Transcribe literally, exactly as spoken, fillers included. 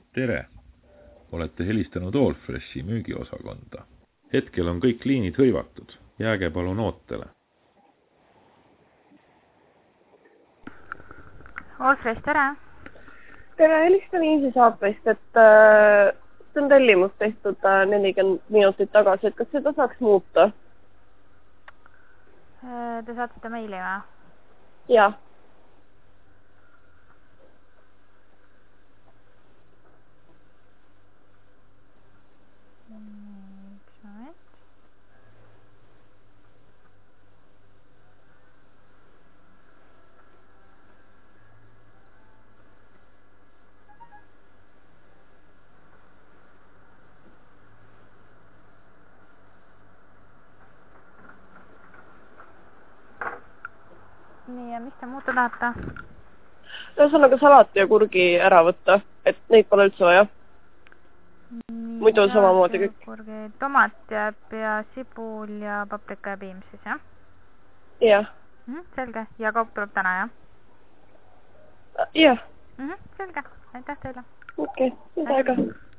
Tere! Olete helistanud Allfreshi müügiosakonda. Hetkel on kõik liinid hõivatud. Jääge palun ootele. Allfresh, tere! Tere, helistan Easy saatest, et äh, see on tellimus tehtud äh, nelikümmend minutit tagasi, et kas seda saaks muuta? Te saatsite meili või? Jah. Üks moment. Nii, ja mis te muuta tahate? Ühesõnaga salati ja kurgi ära võtta, et neid pole üldse vaja. Muidu on samamoodi kõik. Kurgi, tomat jääb ja sibul ja paprika ja piim siis, jah? Jah. Mm, selge. Ja kaup tuleb täna, jah? Jah. Mm, selge. Aitäh teile. Okei, okay. Mida aega.